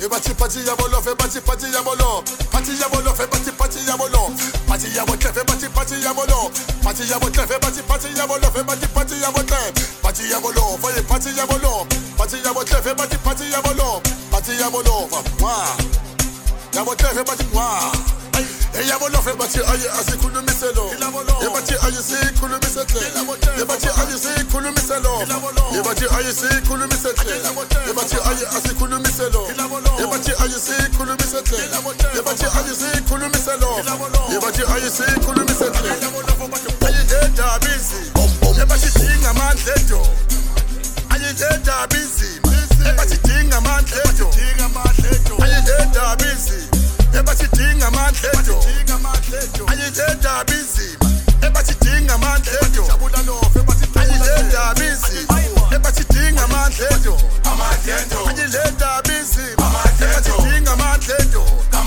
bati pati yabolo, fe bati pati yabolo. Pati yabolo, fe bati pati yabolo. Pati yabote, fe bati pati yabolo. Pati yabote, fe bati pati yabolo, fe bati pati yabote. Pati yabolo, fe pati yabolo. Pati yabote, fe bati pati yabolo. Pati yabolo, wa. Yabote, fe bati wa. Yabolo, fe bati aye asikulu miselo. Yabati aye si kulu misetle. Yabati aye si kulu miselo. Yabati aye si kulu misetle. Yabati aye asikulu miselo. Yabati aye si kulu misetle. Yabati aye si kulu miselo. Yabati aye si kulu misetle. Aye data busy. Yabati tinga man lejo. Aye data busy. Yabati tinga man lejo. Aye data busy. Yabati tinga man lejo. Aye data busy. Yabati tinga man lejo. Aye data busy. Yabati tinga man lejo. Aye data busy. Yabati tinga man lejo.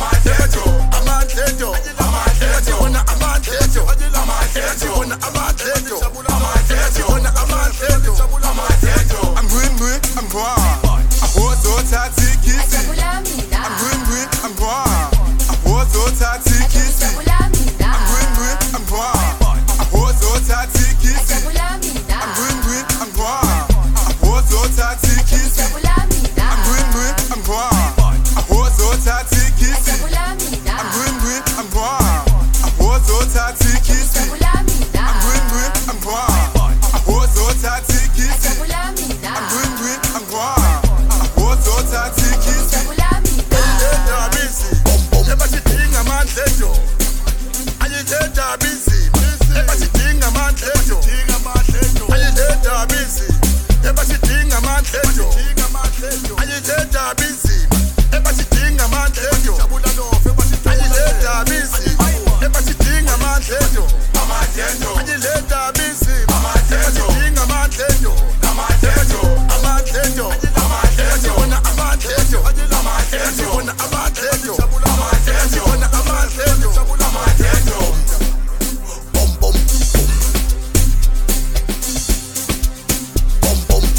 Amatejo. Yabati wana amatejo. Yabati wana amatejo. Yabati wana amatejo. I'm green, I'm brown. I was so taxi kissy. I'm green, I'm brown. I was so taxi kissy. I'm green, I'm brown. I was so taxi kissy. I'm green, I'm brown. I was so taxi kissy. I'm green, I'm brown. I was so taxi kissy. I'm green, I'm brown. I was so taxi kissy. I'm green, I'm brown. I was so taxi kissy. I'm green, I'm brown. I was so taxi kissy. Ayideta busy. Yabati tinga man lejo. Ayideta busy. Yabati tinga man lejo. Ayideta busy. Yabati tinga man lejo. Ayideta busy. Yabati tinga man lejo. Ayideta busy. Yabati tinga man lejo. Ayideta busy. Yabati tinga man lejo. Amatejo. Yabati wana amatejo. Yabati wana amatejo. Yabati wana amatejo. Bum bum bum bum.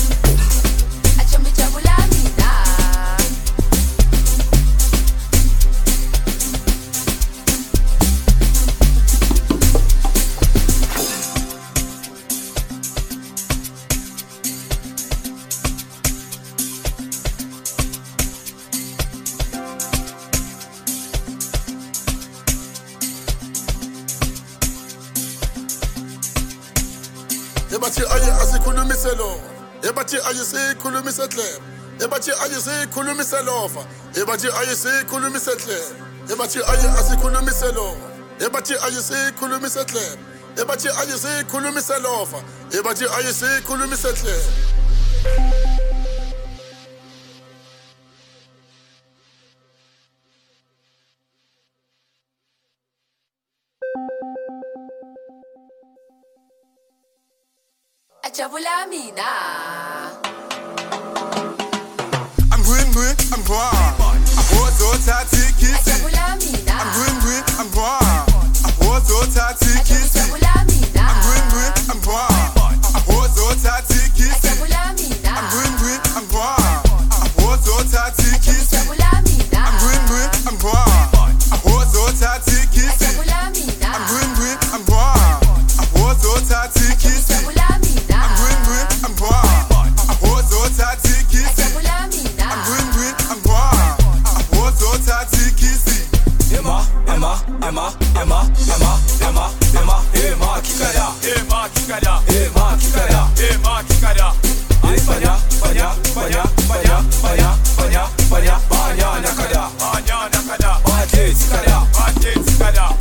Yabati aye asikulu miselo. Yabati aye si kulu misetle. Yabati aye si kulu miselofa. Yabati aye si kulu misetle. Yabati aye asikulu miselo. Yabati aye si kulu misetle. Yabati aye si kulu miselofa. Yabati aye si kulu misetle. I'm green, I'm brown. I was so taxi kissy. I'm green, I'm brown. I was so taxi kissy. I'm green, I'm brown. I was so taxi kissy. I'm green, I'm brown. I was so taxi kissy. I'm green, I'm brown. I was so taxi kissy. I'm green, I'm brown. I was so taxi kissy. I'm green, I'm brown. I was so taxi kissy. I'm green, I'm brown. I was so taxi kissy. Emma, kikaya. Banya nakada. Bate tikada.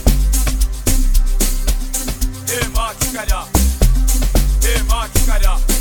Emma kikada.